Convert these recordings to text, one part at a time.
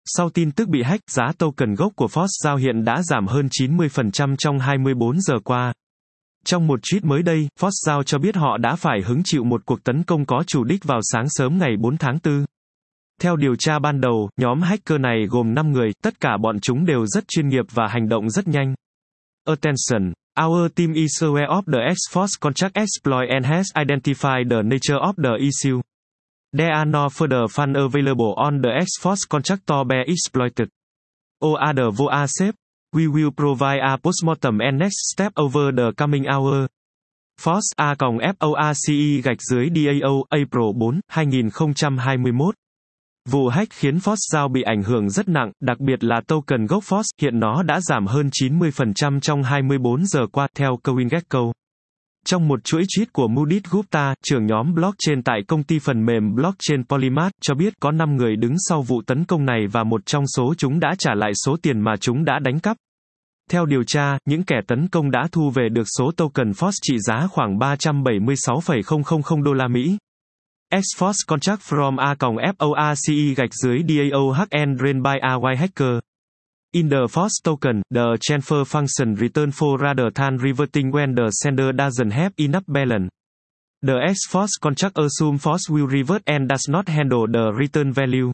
Sau tin tức bị hack, giá token gốc của Force giao hiện đã giảm hơn 90% trong 24 giờ qua. Trong một tweet mới đây, Force giao cho biết họ đã phải hứng chịu một cuộc tấn công có chủ đích vào sáng sớm ngày 4 tháng 4. Theo điều tra ban đầu, nhóm hacker này gồm 5 người, tất cả bọn chúng đều rất chuyên nghiệp và hành động rất nhanh. Attention! Our team is aware of the X-Force contract exploit and has identified the nature of the issue. There are no further funds available on the X-Force contract to be exploited. Or other voa safe. We will provide a postmortem and next step over the coming hour. Force A.FORCE-DAO, April 4, 2021. Vụ hack khiến Force giao bị ảnh hưởng rất nặng, đặc biệt là token gốc Force, hiện nó đã giảm hơn 90% trong 24 giờ qua, theo CoinGecko. Trong một chuỗi tweet của Mudit Gupta, trưởng nhóm blockchain tại công ty phần mềm blockchain Polymath, cho biết có 5 người đứng sau vụ tấn công này và một trong số chúng đã trả lại số tiền mà chúng đã đánh cắp. Theo điều tra, những kẻ tấn công đã thu về được số token Force trị giá khoảng 376,000 đô la Mỹ. X-Force contract from A.FORCE-DAO and drained by a white hacker. In the Force token, the transfer function return for rather than reverting when the sender doesn't have enough balance. The X-Force contract assumes Force will revert and does not handle the return value.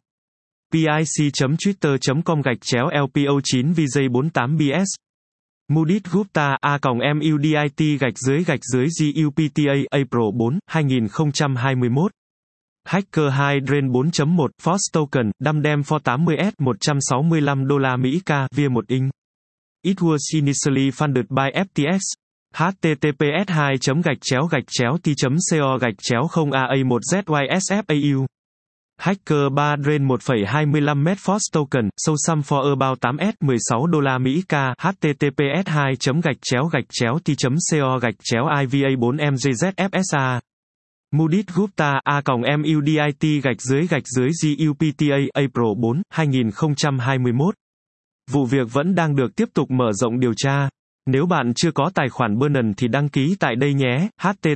pic.twitter.com/LPO9VJ48BS Mudit Gupta A.MUDIT-GUPTA April 4, 2021. Hacker 2 Drain 4.1 Force Token, đâm đem for 80S 165 đô la Mỹ k via 1 inch. It was initially funded by FTX. https://t.co/0aa1zysfau. Hacker 3 Drain 1,25 m Force Token, sold some for about 8S 16 đô la Mỹ k. https://t.co/iva4mjzfsa. Mudit Gupta A.MUDIT-GUPTA April 4, 2021. Vụ việc vẫn đang được tiếp tục mở rộng điều tra. Nếu bạn chưa có tài khoản Binance thì đăng ký tại đây nhé.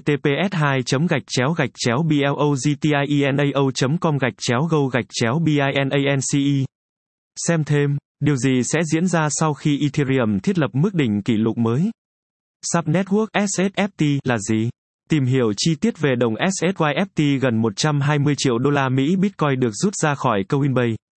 https://blogzinao.com/go-binance. Xem thêm, điều gì sẽ diễn ra sau khi Ethereum thiết lập mức đỉnh kỷ lục mới? Subnetwork SSFT là gì? Tìm hiểu chi tiết về đồng SSYFT gần 120 triệu đô la Mỹ Bitcoin được rút ra khỏi Coinbase.